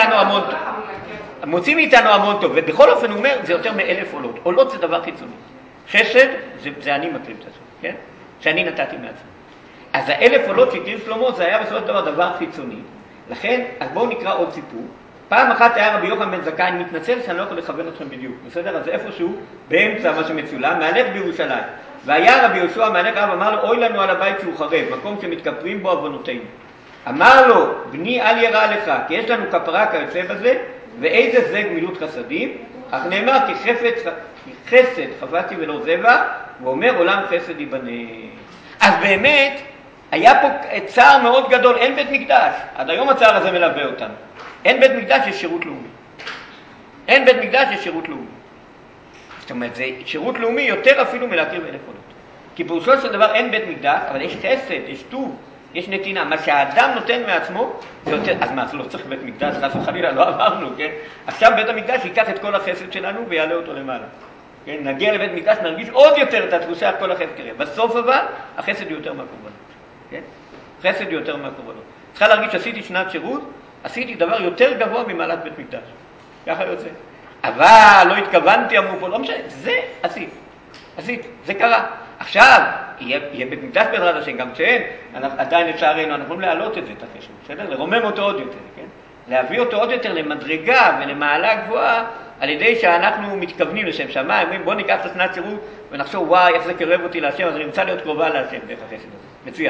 מוצאים מאיתנו המון טוב, ובכל אופן הוא אומר, זה יותר מ1,000 עולות. עולות זה דבר חיצוני. חסד, זה אני מקריב את עצמי, כן? שאני נתתי מעצמי. אז 1,000 עולות שהקריב שלמה, זה היה בסופו של דבר חיצוני. לכן, אז בואו נקרא עוד סיפור. פעם אחת היה רבי יוחנן בן זכאי, אני מתנצל שאני לא יכול לכוון אתכם בדיוק, בסדר? אז זה איפשהו, באמצע מה שמצולם, מהלך בירושלים. והיה רבי יהושע מהלך רב, אמר לו, אוי לנו על הבית שהוא חרב, מקום שמתכפרים בו עוונותינו. אמר לו, בני אל ירא לך, כי יש לנו כפרה כיוצא בזה, ואיזה זה גמילות חסדים, אך נאמר כי חסד חפצתי ולא זבח, ואומר עולם חסד ייבנה. אז באמת, היה פה צער מאוד גדול, אין בית מקדש, עד היום הצער הזה מלווה אותנו. אין בית מקדש, יש שירות לאומי. אין בית מקדש, יש שירות לאומי. זאת אומרת, זה שירות לאומי יותר אפילו מלהקריב 1,000 עולות. כי פירושו של דבר אין בית מקדש, אבל יש חסד, יש טוב, יש נתינה. מה שהאדם נותן מעצמו, זה יותר... אז מה, לא צריך בית מקדש, חס וחלילה, לא עברנו, כן? עכשיו בית המקדש ייקח את כל החסד שלנו ויעלה אותו למעלה. כן? נגיע לבית מקדש, נרגיש עוד יותר את התחושה, כל החסד קרה. בסוף אבל, החסד יותר מהקורבנות. כן? חסד יותר מהקורבנות. צריכה להרגיש שעשיתי שנת שירות, עשיתי דבר יותר גבוה ממעלת בית מקדש. ככה יוצא. אבל לא התכוונתי, אמרו פה, לא משנה, זה עשית, זה קרה. עכשיו, יהיה בית מקדש בעזרת השם, גם שאין, עדיין לצערנו, אנחנו יכולים להעלות את זה, את החשב, בסדר? לרומם אותו עוד יותר, כן? להביא אותו עוד יותר למדרגה ולמעלה גבוהה, על ידי שאנחנו מתכוונים לשם שמיים, אומרים בוא ניקח את שנת שירות ונחשוב וואי איך זה קרב אותי להשם, אז אני נמצא להיות קרובה להשם דרך החסד הזה. מצוין.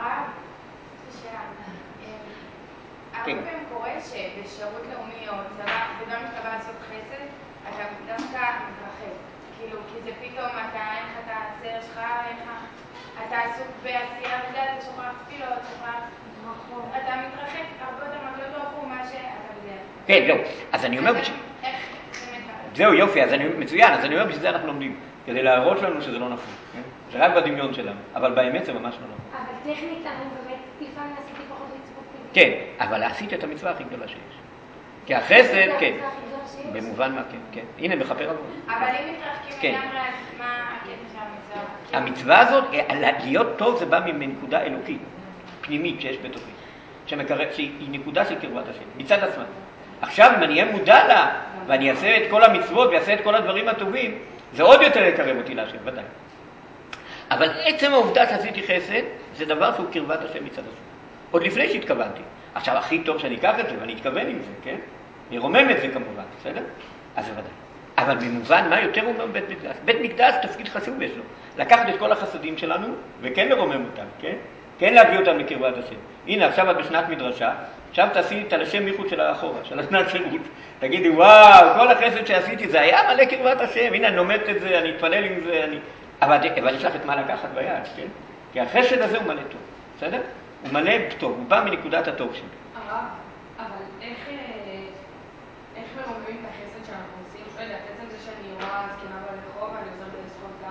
הרבה פעמים קורה שבשירות לאומי או צבא, זה לא מתכוון לעשות חסד, אתה דווקא מתרחב. כאילו, כי זה פתאום אתה, איך אתה הסדר שלך, אתה עסוק בעשייה וזה, אתה שוכח תפילות, אתה מתרחק הרבה יותר מהקדוש ברוך הוא מה שאתה בזה. כן, זהו. אז אני אומר... זהו, יופי, אז מצוין, אז אני אומר בשביל זה אנחנו לומדים, כדי להראות לנו שזה לא נכון. זה רק בדמיון שלנו, אבל באמת זה ממש לא נכון. אבל טכנית אני באמת לפעמים עשיתי פחות מצוות. כן, אבל עשית את המצווה הכי גדולה שיש. כי החסד, כן, במובן מה, כן, כן. הנה, מכפר עבור. אבל אם מתרחקים לגמרי, אז מה הקטע של המצווה? המצווה הזאת, להיות טוב זה בא מנקודה אלוקית, פנימית שיש בתוכי, שהיא נקודה של קרבת השם, מצד עצמה. עכשיו, אם אני אהיה מודע לה, ואני אעשה את כל המצוות ואעשה את כל הדברים הטובים, זה עוד יותר יקרב אותי להשם, ודאי. אבל עצם העובדה שעשיתי חסד, זה דבר שהוא קרבת השם מצד עצמו. עוד לפני שהתכוונתי. עכשיו, הכי טוב שאני אקח את זה, ואני אתכוון עם זה, כן? אני רומם את זה כמובן, בסדר? אז זה ודאי. אבל במובן, מה יותר אומר בית מקדש? בית מקדש תפקיד חשוב יש לו. לקחת את כל החסדים שלנו, וכן לרומם אותם, כן? כן להביא אותם לקרבת השם. הנה, עכשיו את בשנת מדרשה, עכשיו תעשי את הלשם מיחוד של האחורה, של השנת שירות. תגידי, וואו, כל החסד שעשיתי, זה היה מלא קרבת השם. הנה, אני לומדת את זה, אני אתפלל עם זה, אבל יש לך את מה לקחת ביד, כן? כי החסד הזה הוא מלא טוב, בסדר? הוא מלא טוב, הוא בא מנקודת הטוב שלי. הרב, אבל איך מרוממים את החסד שאנחנו עושים? לא יודעת, עצם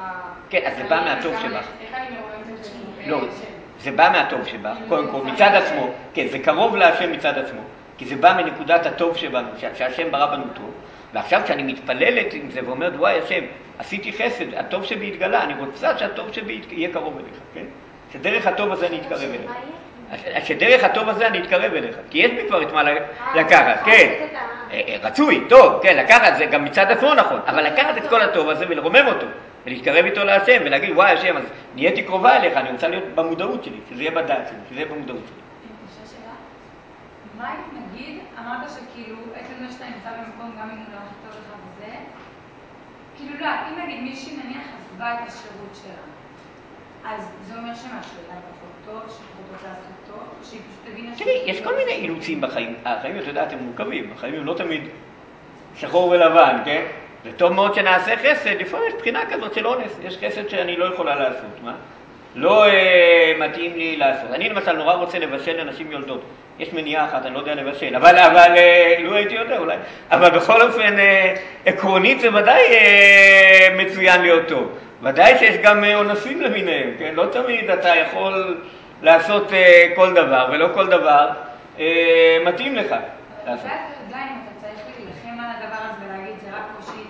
כן, אז זה בא מהטוב שבך. איך אני רואה את זה? לא, זה בא מהטוב שבך, קודם כל, מצד עצמו. כן, זה קרוב להשם מצד עצמו. כי זה בא מנקודת הטוב שבנו, שהשם ברא בנו טוב. ועכשיו כשאני מתפללת עם זה ואומרת, וואי השם, עשיתי חסד, הטוב שבי התגלה, אני רוצה שהטוב שבי יהיה קרוב אליך, כן? שדרך הטוב הזה אני אתקרב אליך. שדרך הטוב הזה אני אתקרב אליך, כי יש לי כבר את מה לקחת, כן. רצוי, טוב, כן, לקחת זה גם מצד עצמו נכון, אבל לקחת את כל הטוב הזה ולרומם אותו, ולהתקרב איתו להשם ולהגיד, וואי השם, אז נהייתי קרובה אליך, אני רוצה להיות במודעות שלי, שזה יהיה בדעת שלי, שזה יהיה במודעות שלי. מה אם נגיד, אמרת שכאילו, עצם זה שאתה נמצא במקום גם אם הוא לא הכי טוב לך וזה, כאילו לא, אם נגיד מישהי נניח עזבה את השירות שלה, אז זה אומר שמשהו היה פחות טוב, שפחות רוצה לעשות טוב, או שהיא פשוט תבינה ש... תראי, יש כל מיני אילוצים בחיים, החיים, אתה יודעת, הם מורכבים, החיים הם לא תמיד שחור ולבן, כן? זה טוב מאוד שנעשה חסד, לפעמים יש בחינה כזאת של אונס, יש חסד שאני לא יכולה לעשות, מה? לא מתאים לי לעשות. אני למשל נורא רוצה לבשל לנשים יולדות. יש מניעה אחת, אני לא יודע לבשל, אבל לא הייתי יודע אולי. אבל בכל אופן, עקרונית זה ודאי מצוין להיות טוב. ודאי שיש גם אונסים למיניהם, כן? לא תמיד אתה יכול לעשות כל דבר, ולא כל דבר מתאים לך. ואז אתה יודע אם אתה צריך להילחם על הדבר הזה ולהגיד, זה רק קושי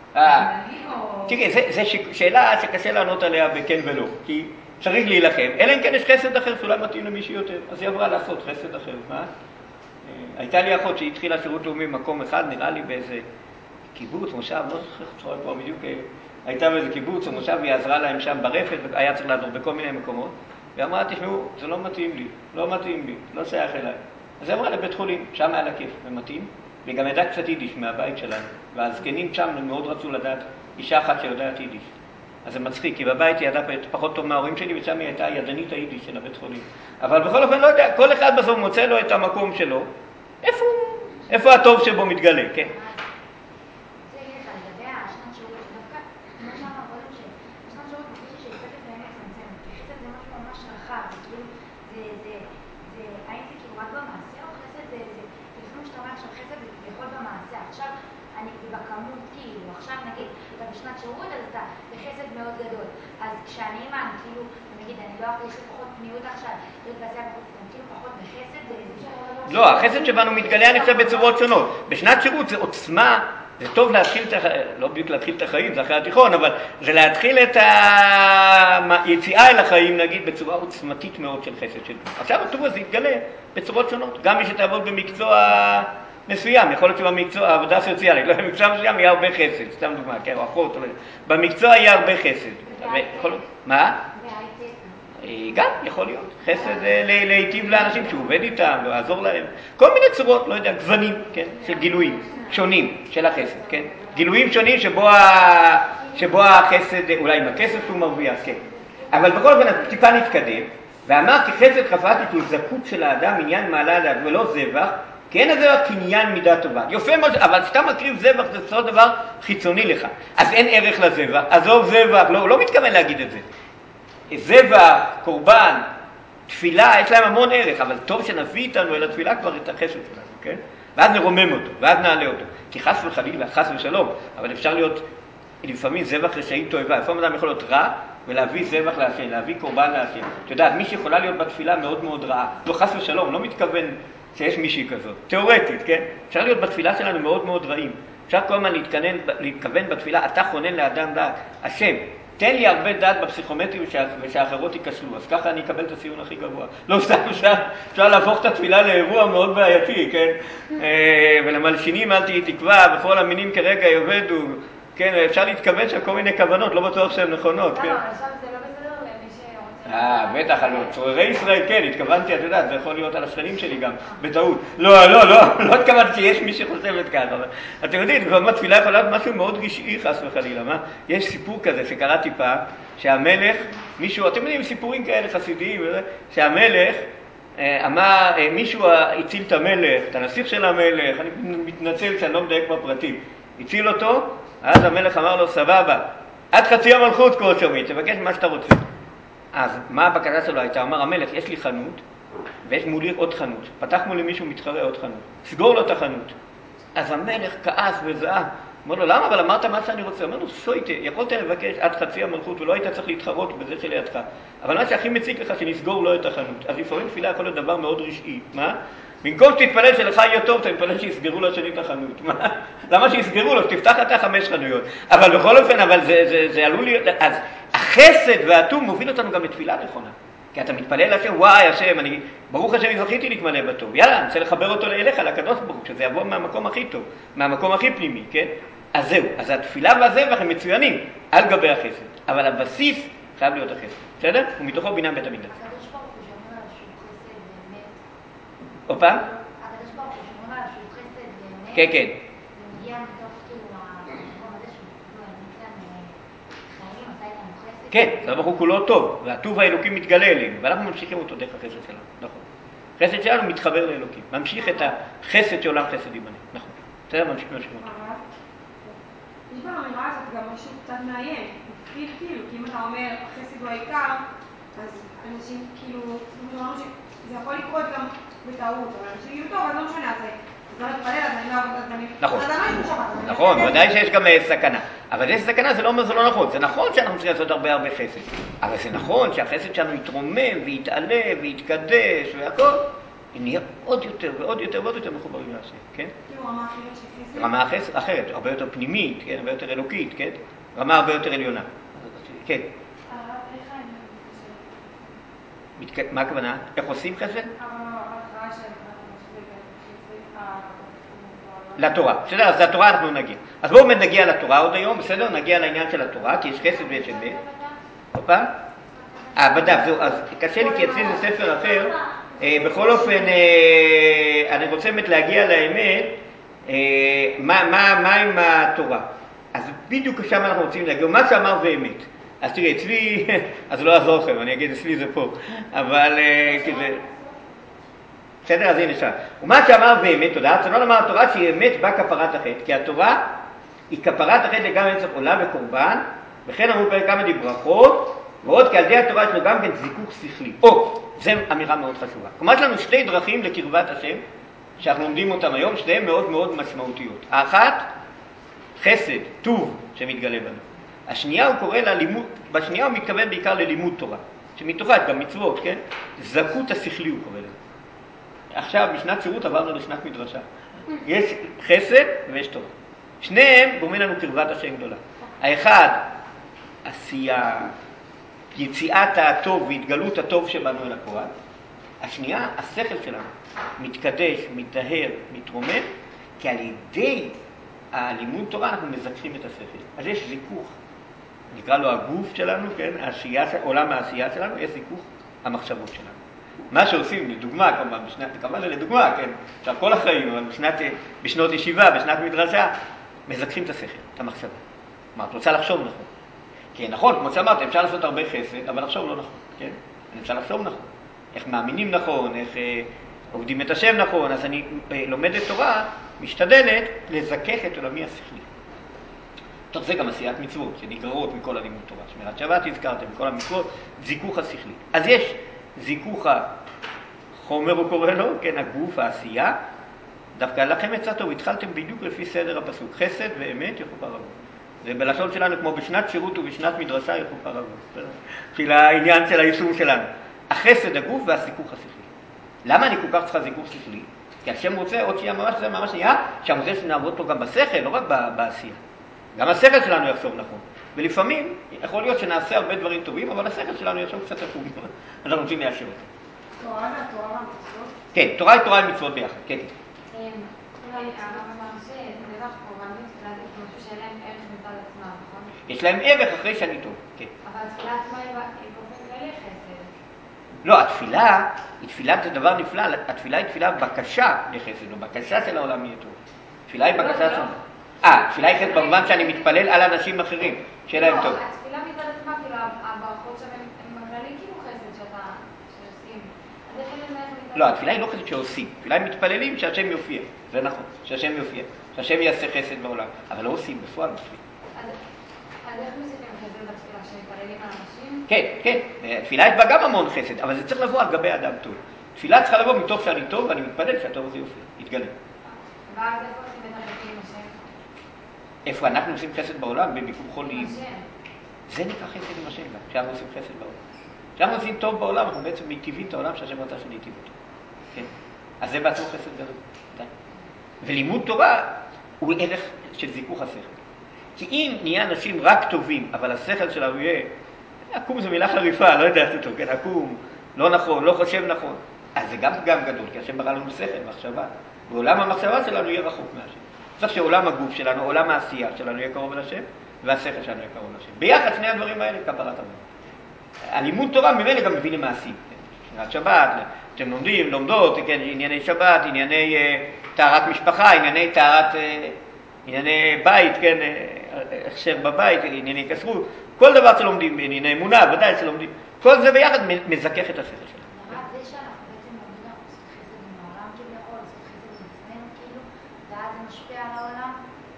תראי, זו שאלה שקשה לענות עליה בכן ולא, כי צריך להילחם, אלא אם כן יש חסד אחר שאולי מתאים למישהי יותר, אז היא עברה לעשות חסד אחר, מה? הייתה לי אחות שהתחילה שירות לאומי במקום אחד, נראה לי באיזה קיבוץ, מושב, לא זוכר כבר בדיוק, הייתה באיזה קיבוץ או מושב, והיא עזרה להם שם ברפת, והיה צריך לעזור בכל מיני מקומות, והיא אמרה, תשמעו, זה לא מתאים לי, לא מתאים לי, לא שייך אליי. אז היא עברה לבית חולים, שם היה לה כיף, ומתאים, והיא גם ידעה קצת יידיש מהבית שלנו, והזקנים שם מאוד רצו לדעת אישה אחת שיודעת יידיש. אז זה מצחיק, כי בבית היא ידעה פחות טוב מההורים שלי, ושם היא הייתה ידנית היידיש של הבית חולים. אבל בכל אופן, לא יודע, כל אחד בסוף מוצא לו את המקום שלו, איפה הטוב שבו מתגלה, כן? עכשיו נגיד, אתה בשנת שירות, אז אתה בחסד מאוד גדול. אז כשאני אימן, כאילו, נגיד, אני לא יכול לשאול פחות פניות עכשיו, להיות בעשייה פחות, אני כאילו פחות בחסד, לא, החסד שבנו מתגלה, אני חושב, בצורות שונות. בשנת שירות זה עוצמה, זה טוב להתחיל את החיים, לא בדיוק להתחיל את החיים, זה אחרי התיכון, אבל זה להתחיל את היציאה אל החיים, נגיד, בצורה עוצמתית מאוד של חסד של טוב. עכשיו הטוב הזה יתגלה בצורות שונות. גם מי שתעבוד במקצוע מסוים, יכול להיות שבמקצוע העבודה הסוציאלית, לא במקצוע מסוים יהיה הרבה חסד, סתם דוגמה, כן, או אחות, במקצוע יהיה הרבה חסד. מה? גם יכול להיות. חסד להיטיב לאנשים שהוא עובד איתם, לעזור להם. כל מיני צורות, לא יודע, גוונים, כן, של גילויים שונים של החסד, כן. גילויים שונים שבו החסד, אולי עם הכסף שהוא מרוויח, כן. אבל בכל אופן, טיפה נתקדם, ואמר כי חסד חפרתי הוא זכות של האדם, עניין מעלה עליו, ולא זבח, כי אין לזה קניין מידה טובה. יופי מאוד, אבל כשאתה מקריב זבח זה בסופו דבר חיצוני לך. אז אין ערך לזבח, עזוב זבח, לא מתכוון להגיד את זה. זבח, קורבן, תפילה, יש להם המון ערך, אבל טוב שנביא איתנו אל התפילה כבר את החסד שלנו, כן? ואז נרומם אותו, ואז נעלה אותו. כי חס וחלילה, חס ושלום, אבל אפשר להיות לפעמים זבח רשעים תועבה. לפעמים אדם יכול להיות רע ולהביא זבח להשם, להביא קורבן להשם. אתה יודע, מי שיכולה להיות בתפילה מאוד מאוד רעה, לא חס ושלום, לא מתכוון שיש מישהי כזאת, תיאורטית, כן? אפשר להיות בתפילה שלנו מאוד מאוד רעים. אפשר כל הזמן להתכוון בתפילה, אתה חונן לאדם דעת, השם, תן לי הרבה דעת בפסיכומטרים ושהאחרות ייכשלו, אז ככה אני אקבל את הציון הכי גבוה. לא סתם, אפשר להפוך את התפילה לאירוע מאוד בעייתי, כן? ולמלשינים אל תהי תקווה, בכל המינים כרגע יעבדו, כן? אפשר להתכוון של כל מיני כוונות, לא בטוח שהן נכונות, כן? לא, עכשיו זה לא בסדר למי שרוצה... בטח, על צוררי ישראל, כן, התכוונתי, את יודעת, זה יכול להיות על השכנים שלי גם, בטעות. לא התכוונתי שיש מי שחושבת ככה, אבל אתם יודעים, כבר התפילה יכולה להיות משהו מאוד רשעי, חס וחלילה, מה? יש סיפור כזה שקראתי פעם, שהמלך, מישהו, אתם יודעים, סיפורים כאלה חסידיים, שהמלך אמר, מישהו הציל את המלך, את הנסיך של המלך, אני מתנצל שאני לא מדייק בפרטים, הציל אותו, אז המלך אמר לו, סבבה, עד חצי המלכות כמו שומית, תבקש מה שאתה רוצה. אז מה הבקשה שלו הייתה? אמר המלך, יש לי חנות, ויש מולי עוד חנות. פתח מולי מישהו מתחרה עוד חנות. סגור לו את החנות. אז המלך כעס וזעק, אומר לו, למה? אבל אמרת מה שאני רוצה. אומר לו, סויטה, יכולת לבקש עד חצי המלכות ולא היית צריך להתחרות בזה שלידך. אבל מה שהכי מציק לך שנסגור לו את החנות. אז לפעמים תפילה יכול להיות דבר מאוד רשעי. מה? במקום שתתפלל שלך יהיה טוב, אתה מתפלל שיסגרו לשני את החנות. מה? למה שיסגרו לו? שתפתח אתה 5 חנויות. אבל בכל אופן, אבל זה עלול להיות... אז החסד והטוב מוביל אותנו גם לתפילה נכונה. כי אתה מתפלל להשם, וואי השם, ברוך השם זכיתי להתמלא בטוב. יאללה, אני רוצה לחבר אותו אליך, לקדוש ברוך, שזה יבוא מהמקום הכי טוב, מהמקום הכי פנימי, כן? אז זהו, אז התפילה והזבח הם מצוינים על גבי החסד. אבל הבסיס חייב להיות החסד, בסדר? ומתוכו בינה בית המקדש. הקדוש ברוך הוא שאומר על שהוא חסד באמת. עוד פעם? הקדוש ברוך הוא שאומר על שהוא חסד באמת. כן, כן. זה מגיע מתוך כאילו המקום הזה שהוא כאילו העניק להם חיים, עשה איתם חסד. כן, זה ברוך הוא כולו טוב, והטוב האלוקים מתגלה אלינו, ואנחנו ממשיכים אותו דרך החסד שלנו, נכון. החסד שלנו מתחבר לאלוקים, ממשיך את החסד שעולם חסד ייבנה, נכון. בסדר, ממשיכים אותו. יש באמירה הזאת גם משהו קצת מאיים, מפחיד כאילו, כי אם אתה אומר החסד הוא העיקר, אז אנשים כאילו, זה יכול לקרות גם בטעות, אבל אנשים יהיו טוב, אז לא משנה, אז לא מתפלל, אז אני לא עבוד, אז אני... נכון, אז אני לא ישבו שבת. נכון, ודאי שיש גם סכנה. אבל יש סכנה, זה לא אומר זה לא נכון. זה נכון שאנחנו צריכים לעשות הרבה חסד. אבל זה נכון שהחסד שלנו יתרומם ויתעלה ויתקדש והכל, נהיה עוד יותר ועוד יותר ועוד יותר מחוברים להשם, כן? כאילו רמה אחרת של חסד. רמה אחרת, הרבה יותר פנימית, כן? הרבה יותר אלוקית, כן? רמה הרבה יותר עליונה. כן. מה הכוונה? איך עושים חסד? לתורה, בסדר? אז לתורה אנחנו נגיע. אז בואו נגיע לתורה עוד היום, בסדר? נגיע לעניין של התורה, כי יש חסד ויש אמת. אופה? בדף, זהו, אז קשה לי כי אצלי זה ספר אחר. בכל אופן, אני רוצה באמת להגיע לאמת, מה עם התורה? אז בדיוק שם אנחנו רוצים להגיע, מה שאמר זה אמת. אז תראי, אצלי, אז לא יעזור לכם, אני אגיד, אצלי זה פה, אבל כזה... בסדר, אז הנה שם. ומה שאמר באמת, תודה, צריך לומר התורה שהיא אמת בה כפרת החטא, כי התורה היא כפרת החטא לגמרי אין צריך עולה וקורבן, וכן אמרו פרק כמה ברכות, ועוד כי על ידי התורה יש לו גם כן זיכוך שכלי. זו אמירה מאוד חשובה. כלומר, יש לנו 2 דרכים לקרבת השם, שאנחנו לומדים אותם היום, 2 מאוד מאוד משמעותיות. האחת, חסד, טוב, שמתגלה בנו. השנייה הוא קורא ללימוד, בשנייה הוא מתכוון בעיקר ללימוד תורה, שמתוכה גם מצוות, כן? זכות השכלי הוא קורא לזה. עכשיו, משנת שירות עברנו לשנת מדרשה. יש חסד ויש תורה. שניהם גורמים לנו קרבת השם גדולה. האחד, עשייה, יציאת הטוב והתגלות הטוב שבנו אל הפועל. השנייה, השכל שלנו מתקדש, מתדהר, מתרומם, כי על ידי הלימוד תורה אנחנו מזכחים את השכל. אז יש זיכוך, נקרא לו הגוף שלנו, כן? עולם העשייה שלנו, יש זיכוך המחשבות שלנו. מה שעושים, לדוגמה, כמובן זה לדוגמה, כן? עכשיו כל החיים, אבל בשנות ישיבה, בשנת מדרשה, מזכחים את השכל, את המחשבה. מה, את רוצה לחשוב נכון? כן, נכון, כמו שאמרת, אפשר לעשות הרבה חסד, אבל לחשוב לא נכון, כן? אפשר לחשוב נכון. איך מאמינים נכון, איך עובדים את השם נכון, אז אני לומדת תורה, משתדלת לזכך את עולמי השכלי. תוך זה גם עשיית מצוות, שנגררות מכל הלימוד תורה. שמירת שבת הזכרתם, מכל המצוות, זיכוך השכלי. אז יש זיכוך החומר הוא קורא לו, כן, הגוף, העשייה. דווקא לכם יצא טוב, התחלתם בדיוק לפי סדר הפסוק. חסד ואמת יכופר עוון. זה בלשון שלנו כמו בשנת שירות ובשנת מדרשה יכופר עוון. של העניין של היישום שלנו. החסד הגוף והזיכוך השכלי. למה אני כל כך צריכה זיכוך שכלי? כי השם רוצה עוד שיהיה ממש נהיה, שהמודל שנעבוד פה גם בשכל, לא רק בעשייה. גם השכל שלנו יחשוב נכון. ולפעמים יכול להיות שנעשה הרבה דברים טובים, אבל השכל שלנו יחשוב קצת הפוך. אנחנו רוצים ליישר אותו. תורה זה התורה והמצוות? כן, תורה היא תורה עם מצוות ביחד, כן. אולי הרב אמר שזה לך קורבנות תפילת זה משהו שאין להם ערך מצד עצמם, נכון? יש להם ערך אחרי שאני טוב, כן. אבל התפילה עצמה היא באופן כללי חסד. לא, התפילה זה דבר נפלא, התפילה היא תפילה בקשה לחסד, או בקשה של העולם יהיה טוב. תפילה היא בקשה של... תפילה היא חסד במובן שאני מתפלל על אנשים אחרים, שיהיה להם טוב. התפילה מצד עצמה, כאילו הברכות שם הם בכללי כאילו חסד שעושים. אז איך אין להם מצד... לא, התפילה היא לא חסד שעושים, תפילה היא מתפללים שהשם יופיע, זה נכון, שהשם יופיע, שהשם יעשה חסד בעולם, אבל לא עושים בפועל בתפילה. אז איך מוסיפים חסד בתפילה, שמתפללים על אנשים? כן, כן, התפילה יש בה גם המון חסד, אבל זה צריך לבוא על גבי אדם טוב. תפילה צריכה לבוא מתוך שאני טוב, ואני מתפלל שהטוב הזה יופיע, יתגלה. ואז איפה עושים את החלקים עם השם? איפה אנחנו עושים חסד בעולם? בביקור חולים. זה נקרא חסד עם השם, כשאנחנו עושים חסד בעולם. כשאנחנו עושים טוב בעולם, אנחנו בעצם מיטיבים את העולם שהשם רצה שניטיב אותו. כן? אז זה בעצמו חסד גדול. ולימוד תורה הוא ערך של זיכוך השכל. כי אם נהיה אנשים רק טובים, אבל השכל שלנו יהיה, עקום זו מילה חריפה, לא יודעת אותו, כן, עקום, לא נכון, לא חושב נכון, אז זה גם פגם גדול, כי השם ברא לנו שכל, מחשבה. ועולם המחשבה שלנו יהיה רחוק מהשם. צריך שעולם הגוף שלנו, עולם העשייה שלנו יהיה קרוב לשם, והשכל שלנו יהיה קרוב לשם. ביחד שני הדברים האלה, קבלת עבודה. הלימוד תורה ממילא גם מביא למעשים. שמירת שבת, אתם לומדים, לומדות, כן, ענייני שבת, ענייני טהרת משפחה, ענייני בית, כן, הכשר בבית, ענייני כשרות, כל דבר שלומדים, ענייני אמונה, ודאי שלומדים, כל זה ביחד מזכך את השכל שלנו. הרב, זה שאנחנו בעצם לומדים אנחנו עושים חסד עם העולם כביכול, עושים חסד עם עצמנו כאילו, ואז זה משפיע על העולם.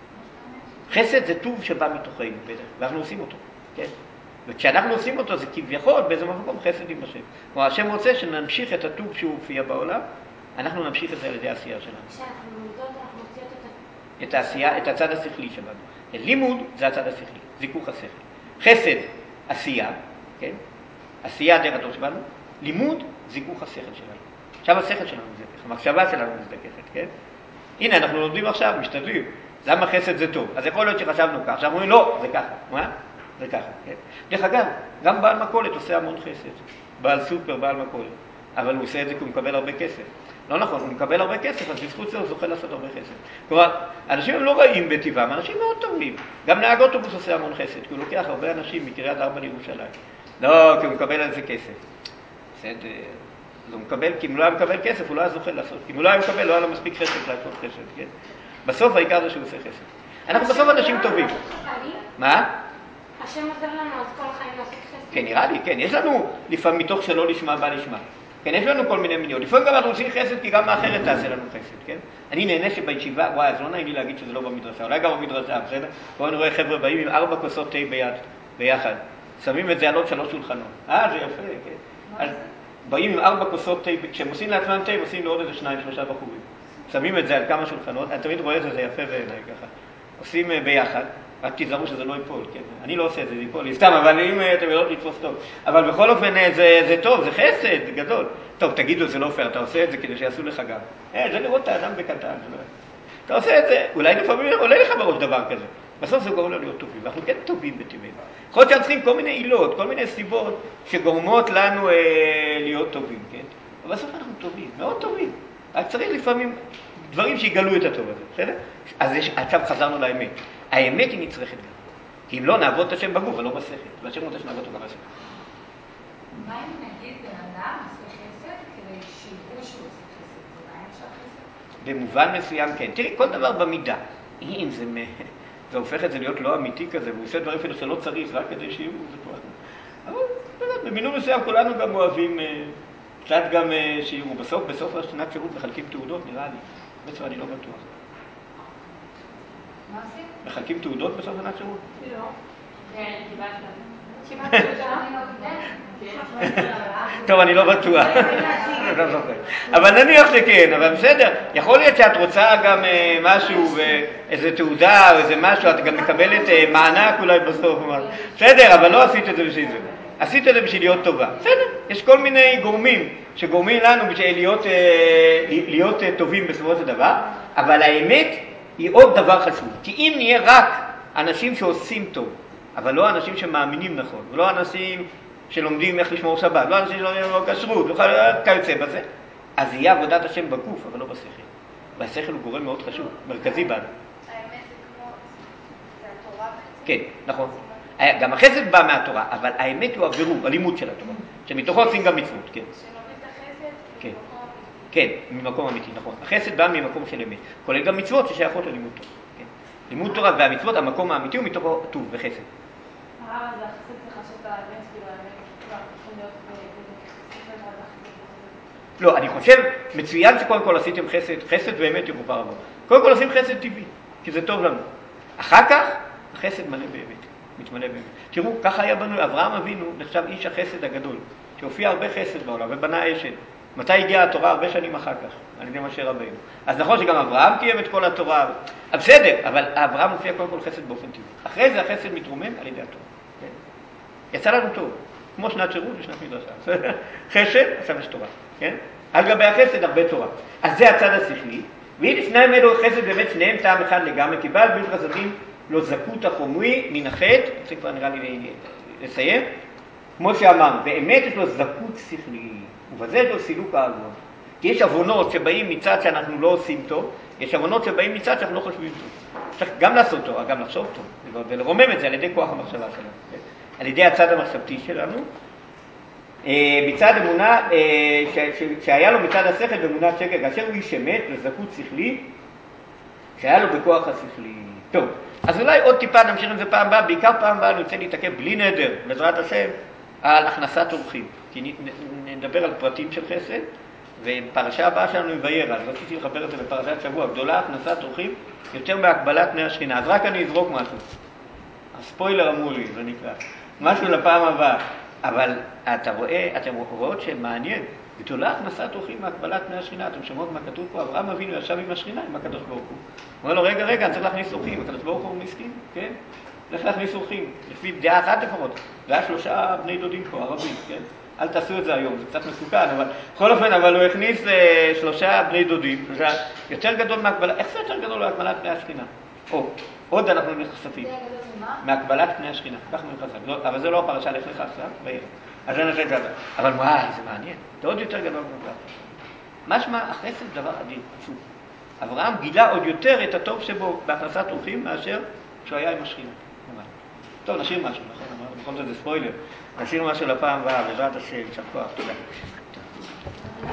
חסד זה טוב שבא מתוכנו, ואנחנו עושים אותו, כן? וכשאנחנו עושים אותו זה כביכול באיזה מקום חסד עם השם. כלומר, השם רוצה שנמשיך את הטוב שהוא הופיע בעולם, אנחנו נמשיך את זה על ידי העשייה שלנו. כשאנחנו לומדות, אנחנו מוציאות את העשייה, את הצד השכלי שלנו. לימוד זה הצד השכלי, זיכוך השכל. חסד, עשייה, כן? עשייה דרך הטוב שבנו. לימוד, זיכוך השכל שלנו. עכשיו השכל שלנו מזדכך, המחשבה שלנו מזדככת, כן? הנה, אנחנו לומדים עכשיו, משתדלים. למה חסד זה טוב? אז יכול להיות שחשבנו כך. עכשיו אומרים, לא, זה ככה. מה? זה ככה, כן? דרך אגב, גם בעל מכולת עושה המון חסד. בעל סופר, בעל מכולת. אבל הוא עושה את זה כי הוא מקבל הרבה כסף. לא נכון, הוא מקבל הרבה כסף, אז בזכות זה הוא זוכה לעשות הרבה חסד. כלומר, אנשים הם לא רעים בטבעם, אנשים מאוד טובים. גם נהג אוטובוס עושה המון חסד, כי הוא לוקח הרבה אנשים מקריית ארבע לירושלים. לא, כי הוא מקבל על זה כסף. בסדר. הוא מקבל, כי אם לא היה מקבל כסף, הוא לא היה זוכה לעשות. אם הוא לא היה מקבל, לא היה לו מספיק חסד לעשות חסד, כן? בסוף העיקר זה שהוא עושה חסד. אנחנו בסוף אנשים טובים. מה? השם עוזר לנו אז כל החיים לעשות חסד. כן, נראה לי, כן. יש לנו לפעמים מתוך שלא לשמה בא לשמה. כן, יש לנו כל מיני מיליון. לפעמים גם אנחנו עושים חסד כי גם האחרת תעשה לנו חסד, כן? אני נהנה שבישיבה, וואי, אז לא נעים לי להגיד שזה לא במדרשה, אולי גם במדרשה, בסדר? פה אני רואה חבר'ה באים עם 4 כוסות תה ביחד. שמים את זה על עוד 3 שולחנות. זה יפה, כן. אז באים עם 4 כוסות תה, כשהם עושים לעצמם תה, הם עושים לעוד איזה 2-3 בחורים. שמים את זה על כמה שולחנות, אני תמיד רואה את זה, זה יפה בעיניי ככה. עושים ביחד. רק תזהרו שזה לא ייפול, כן? אני לא עושה את זה, זה ייפול לי סתם, אבל אם אתם יודעות לתפוס טוב. אבל בכל אופן זה טוב, זה חסד, זה גדול. טוב, תגידו, זה לא פייר, אתה עושה את זה כדי שיעשו לך גם. זה לראות את האדם בקטן. אתה עושה את זה, אולי לפעמים עולה לך בראש דבר כזה. בסוף זה גורם לנו להיות טובים, ואנחנו כן טובים בטבענו. יכול להיות שאנחנו צריכים כל מיני עילות, כל מיני סיבות שגורמות לנו להיות טובים, כן? אבל בסוף אנחנו טובים, מאוד טובים. רק צריך לפעמים דברים שיגלו את הטוב הזה, בסדר? אז עכשיו חזרנו לאמת. האמת היא נצרכת גם. כי אם לא, נעבוד את השם בגוף, ולא בשכל. והשם רוצה שנעבוד אותו גם בשכל. מה אם נגיד בן אדם עושה חסד כדי שיראו שהוא עושה חסד? זה מה אפשר חסד? במובן מסוים כן. תראי, כל דבר במידה. אם זה הופך את זה להיות לא אמיתי כזה, והוא עושה דברים אפילו שלא צריך, רק כדי שיראו, זה כבר... אבל במינון מסוים כולנו גם אוהבים, קצת גם שיראו. בסוף השנת שירות מחלקים תעודות, נראה לי. בעצם אני לא בטוח. מה עושים? מחלקים תעודות בסוף שנת שירות? לא. כן, קיבלת. טוב, אני לא בטוח. אבל נניח שכן, אבל בסדר. יכול להיות שאת רוצה גם משהו, איזה תעודה או איזה משהו, את גם מקבלת מענק אולי בסוף. בסדר, אבל לא עשית את זה בשביל זה. עשית את זה בשביל להיות טובה. בסדר, יש כל מיני גורמים שגורמים לנו בשביל להיות טובים בסופו של דבר, אבל האמת היא עוד דבר חשוב. כי אם נהיה רק אנשים שעושים טוב, אבל לא אנשים שמאמינים נכון, ולא אנשים שלומדים איך לשמור שבת, לא אנשים שלומדים לא כשרות, לא כיוצא בזה, אז יהיה עבודת השם בגוף, אבל לא בשכל. והשכל הוא גורם מאוד חשוב, מרכזי בנו. האמת זה כמו, זה התורה בעצם? כן, נכון. גם החסד בא מהתורה, אבל האמת הוא הבירור, הלימוד של התורה, שמתוכו עושים גם מצוות, כן. שנוריד את החסד כן. ממקום אמיתי. כן, ממקום אמיתי, נכון. החסד בא ממקום של אמת, כולל גם מצוות ששייכות ללימוד תורה. כן. לימוד תורה והמצוות, המקום האמיתי הוא מתוכו טוב וחסד. הרב הזה, החסד צריך לעשות את האמת, כאילו האמת, כבר צריכים להיות בחסד. לא, אני חושב, מצוין שקודם כל עשיתם חסד ואמת יכופר עבור. קודם כל עושים חסד טבעי, כי זה טוב לנו. אחר כך, החסד מלא באמת, מתמלא באמת. תראו, ככה היה בנו, אברהם אבינו נחשב איש החסד הגדול, שהופיע הרבה חסד בעולם ובנה אשת. מתי הגיעה התורה? הרבה שנים אחר כך, על ידי משה רבינו. אז נכון שגם אברהם קיים את כל התורה, בסדר, אבל אברהם מופיע קודם כל חסד באופן טבעי. אחרי זה החסד מתרומם על ידי התורה. כן? יצא לנו טוב, כמו שנת שירות ושנת מדרשה. חסד, עכשיו יש תורה. כן? על גבי החסד הרבה תורה. אז זה הצד השכלי, והנה שניים אלו חסד באמת שניהם טעם אחד לגמרי, כי בעל ברית חסדים לא זכות החומרי מן החטא, זה כבר נראה לי לסיים, כמו שאמר, באמת יש לו זכות שכלי, ובזה יש לו סילוק העוון. כי יש עוונות שבאים מצד שאנחנו לא עושים טוב, יש עוונות שבאים מצד שאנחנו לא חושבים טוב. צריך גם לעשות טוב, גם לחשוב טוב, ולרומם את זה על ידי כוח המחשבה שלנו, כן? על ידי הצד המחשבתי שלנו, מצד אמונה, שהיה לו מצד השכל באמונת שקר, כאשר הוא איש אמת לזכות שכלי, שהיה לו בכוח השכלי. טוב, אז אולי עוד טיפה נמשיך עם זה פעם הבאה, בעיקר פעם הבאה אני רוצה להתעכב בלי נדר, בעזרת השם, על הכנסת אורחים. כי נדבר על פרטים של חסד, ופרשה הבאה שלנו עם וירא, אז רציתי לחבר את זה בפרשת שבוע, גדולה הכנסת אורחים יותר מהקבלת פני השכינה. אז רק אני אזרוק משהו. הספוילר אמור לי, זה נקרא. משהו לפעם הבאה. אבל אתם רואות שמעניין, גדולה הכנסת אורחים מהקבלת פני השכינה. אתם שומעות מה כתוב פה? אברהם אבינו ישב עם השכינה, עם הקדוש ברוך הוא. הוא אומר לו, רגע, אני צריך להכניס אורחים. הקדוש ברוך הוא מסכים, כן? צריך להכניס אורחים. לפי דעה אחת לפחות. זה היה 3 בני דודים פה, ערבים, כן? אל תעשו את זה היום, זה קצת מסוכן, אבל בכל אופן, אבל הוא הכניס 3 בני דודים, זה יותר גדול מהקבלת, איך זה יותר גדול מהקבלת פני השכינה? עוד אנחנו נחשפים. מהקבלת פני השכינה, כך נחשף, אבל זה לא הפרשה, לך לך עכשיו, אז אני נחשף את זה. אבל וואי, זה מעניין, זה עוד יותר גדול מהקבלת. משמע, החסד דבר אדיר, פשוט. אברהם גילה עוד יותר את הטוב שבו בהכנסת אורחים מאשר שהוא היה עם השכינה. טוב, נשאיר משהו, נכון? בכל זאת זה ספוילר. נשאיר משהו לפעם הבאה, בעזרת השם, יישר כוח, תודה.